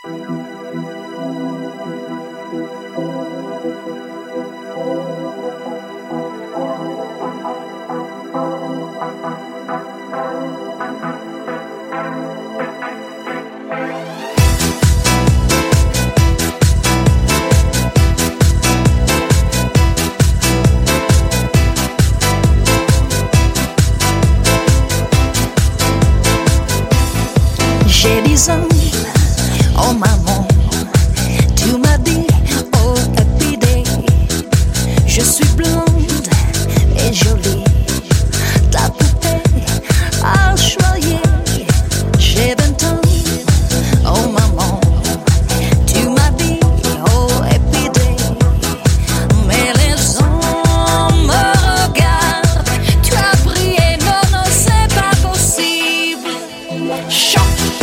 J'ai 10 ans, oh maman, tu m'as dit, oh happy day. Je suis blonde et jolie, ta poupée a choyé. J'ai 20 ans, oh maman, tu m'as dit, oh happy day. Mais les gens me regardent, tu as brillé, non, non, c'est pas possible. Choc.